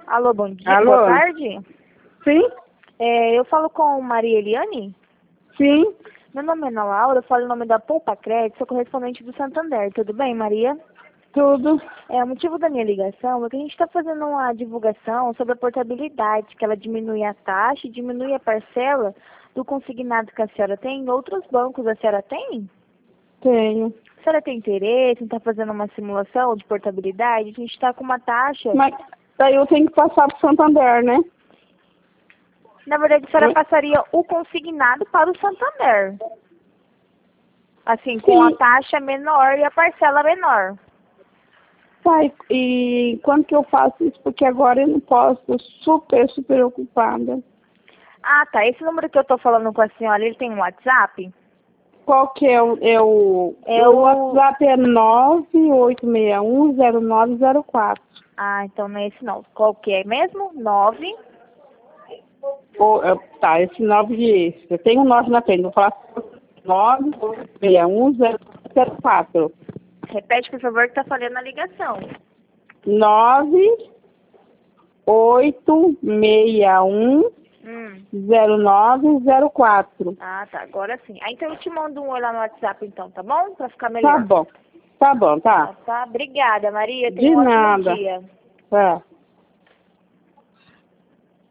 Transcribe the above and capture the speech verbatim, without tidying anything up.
Alô, bom dia, Alô? boa tarde. Sim? É, eu falo com Maria Eliane. Sim? Meu nome é Ana Laura, eu falo em nome da Poupa Crédito, sou correspondente do Santander. Tudo bem, Maria? Tudo. É, o motivo da minha ligação é que a gente está fazendo uma divulgação sobre a portabilidade, que ela diminui a taxa e diminui a parcela do consignado que a senhora tem em outros bancos. A senhora tem? Tenho. A senhora tem interesse em estar fazendo uma simulação de portabilidade? A gente está com uma taxa... Mas daí eu tenho que passar pro Santander, né? Na verdade, a senhora Oi? passaria o consignado para o Santander. Assim, com a Sim. taxa menor e a parcela menor. Tá, e, e quando que eu faço isso? Porque agora eu não posso, tô super, super ocupada. Ah, tá. Esse número que eu tô falando com a senhora, ele tem um WhatsApp? Qual que é o... É o, É o o... WhatsApp é nove oito seis um zero nove zero quatro. Ah, então não é esse não. Qual que é mesmo? Nove. Ou, é, tá, esse nove de esse. Eu tenho um nove na frente, vou falar nove oito seis um zero zero quatro. Repete, por favor, que tá falhando a ligação. nove oito seis um Hum. zero nove zero quatro. Ah, tá. Agora sim. Ah, então eu te mando um oi lá no WhatsApp, então, tá bom? Pra ficar Tá melhor. bom. Tá bom, Ah, tá. tá. Obrigada, Maria. Tenha De um ótimo nada. dia. Tá.